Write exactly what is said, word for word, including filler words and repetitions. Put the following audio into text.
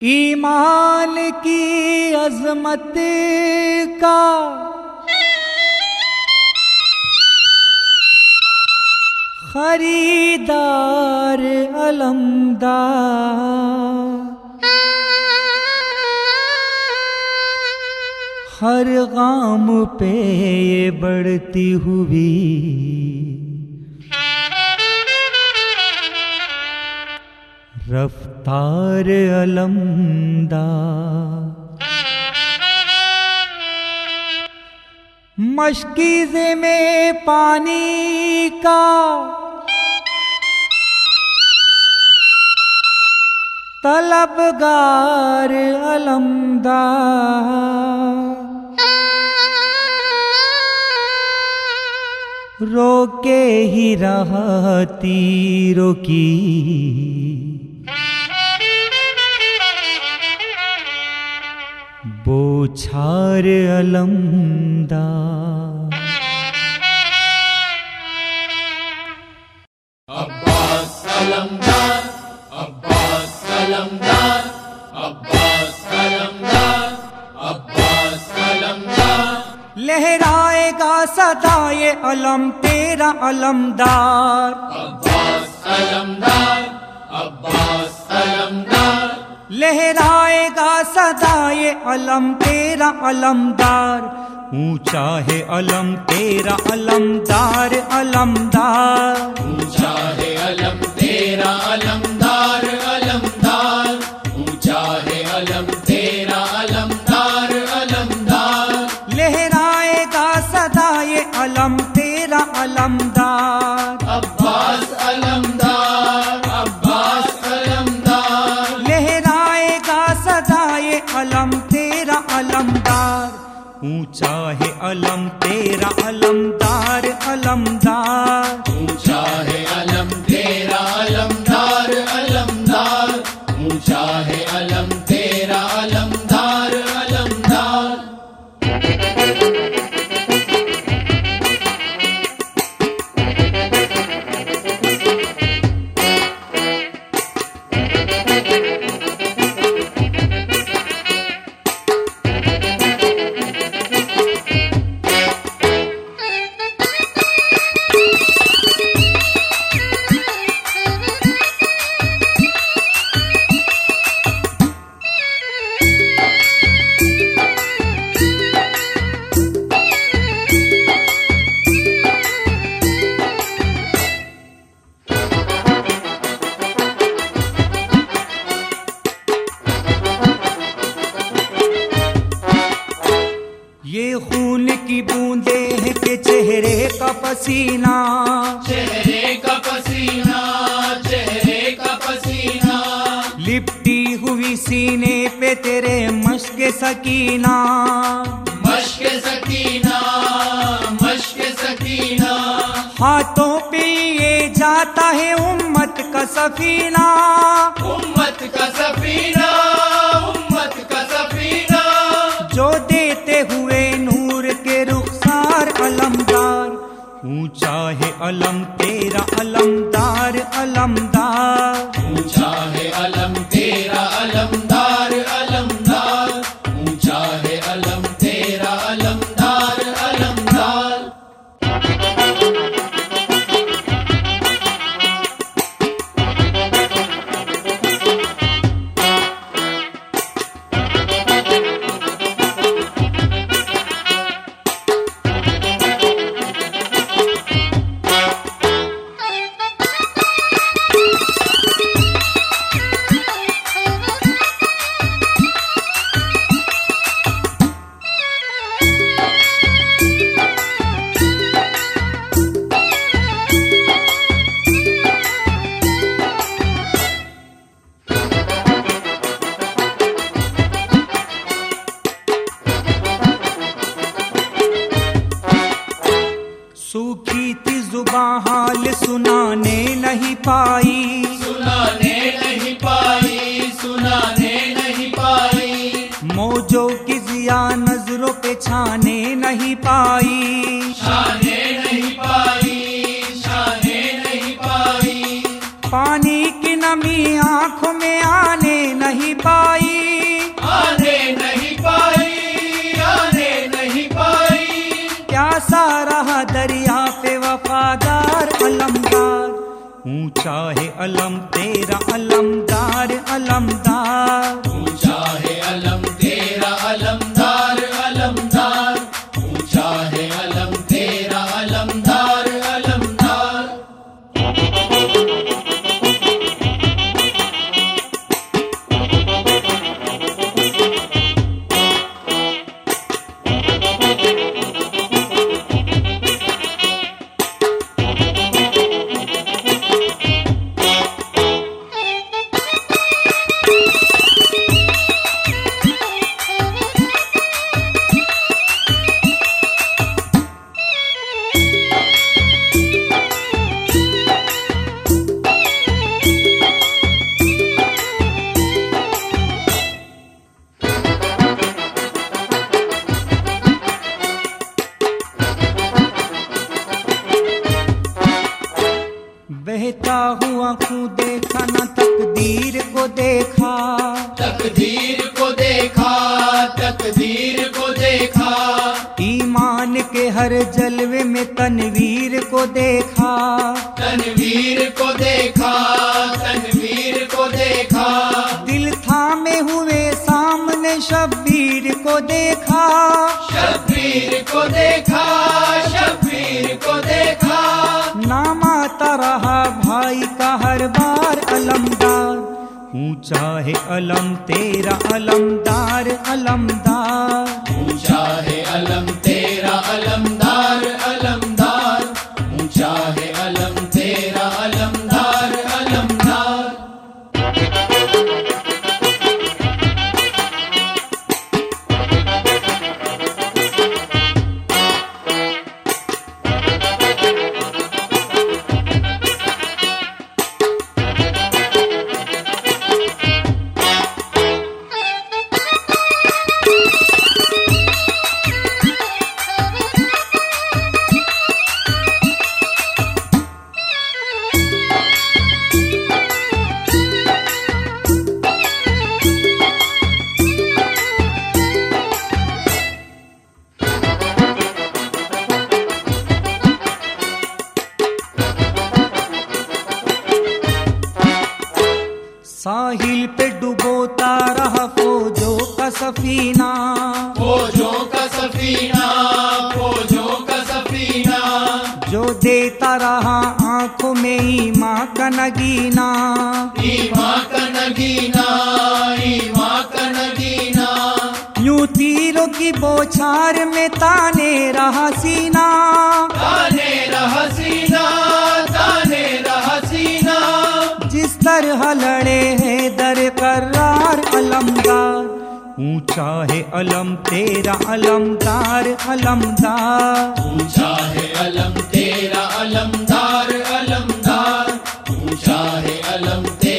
ईमान की अजमत का खरीदार अलमदार, हर गाम पे ये बढ़ती हुई रफ्तार अलमदार। मशकीज़े में पानी का तलबगार अलमदार, रोके ही रहा तीरों की बोछार अलमदार। अब्बास अलमदार, अब्बास अलमदार, अब्बास अलमदार, अब्बास अलमदार। लहराएगा सदा ये अलम तेरा अलमदार। अब्बास अलमदार, अब्बास अलमदार। लहराएगा सदा ये अलम तेरा अलमदार, ऊंचा है अलम तेरा अलमदार अलमदार। ऊंचा है अलम तेरा अलमदार अलमदार, ऊंचा है अलम तेरा अलमदार अलमदार। लहराएगा सदा ये अलम तेरा अलमदार। अब्बास अलमदार, अब्बास अलमदार। लहराएगा सदा ये अलम तेरा अलमदार, ऊंचा है अलम तेरा अलमदार अलमदार। ऊंचा है अलम तेरा अलमदार अलमदार, ऊंचा है अलम तेरा अलमदार अलमदार। ये खून की बूंदे हैं के चेहरे का पसीना, चेहरे का पसीना, चेहरे का पसीना। लिपटी हुई सीने पे तेरे मश्क सकीना, मश्क सकीना, मश्क सकीना। हाथों पे ये जाता है उम्मत का सफीना, उम्मत का सफीना, उम्मत का सफीना। जो देते हुए नूर के रुखसार अलमदार, ऊंचा है अलम तेरा अलमदार अलमदार। ऊंचा है अलम तेरा अलमदार अलमदार, ऊंचा है अलम तेरा अलमदार अलमदार। सूखी थी जुबां हाल सुनाने नहीं पाई, सुनाने नहीं पाई, सुनाने नहीं पाई। मौजों की जिया नजरों पे छाने नहीं पाई, छाने नहीं पाई, छाने नहीं पाई। पानी की नमी आंखों में आने नहीं पाई, ऊंचा है अलम तेरा अलमदार अलमदार, ऊंचा है अलम तेरा अलमदार अलमदार, ऊंचा है अलम तेरा अलमदार अलमदार। बहता हुआ खूं देखा ना तकदीर को देखा, तकदीर को देखा, तकदीर को देखा, ईमान के हर जलवे में तनवीर को देखा, तनवीर को देखा, तनवीर को देखा, दिल थामे हुए सामने शब्बीर को देखा, शब्बीर को देखा, शब्बीर को देखा, नाम आता रहा भाई का हर बार अलमदार, ऊंचा है अलम तेरा अलमदार अलमदार, ऊंचा है अलम तेरा अलमदार अलमदार, ऊंचा है अलम तेरा अलमदार अलमदार। साहिल पे डुबोता रहा फौजों का सफीना, फौजों का सफीना, फौजों का सफीना, जो देता रहा आंखों में ईमां का नगीना, ईमां का नगीना, ईमां का नगीना, यूं तीरों की बौछार में ताने रहा सीना, ताने रहा सीना, ताने रहा सीना, जिस तरह लड़े है दर करार अलमदार, ऊंचा है अलम तेरा अलमदार अलमदार, ऊंचा है अलम तेरा अलमदार अलमदार, ऊंचा है अलम तेरा